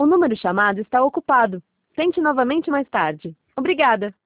O número chamado está ocupado. Tente novamente mais tarde. Obrigada.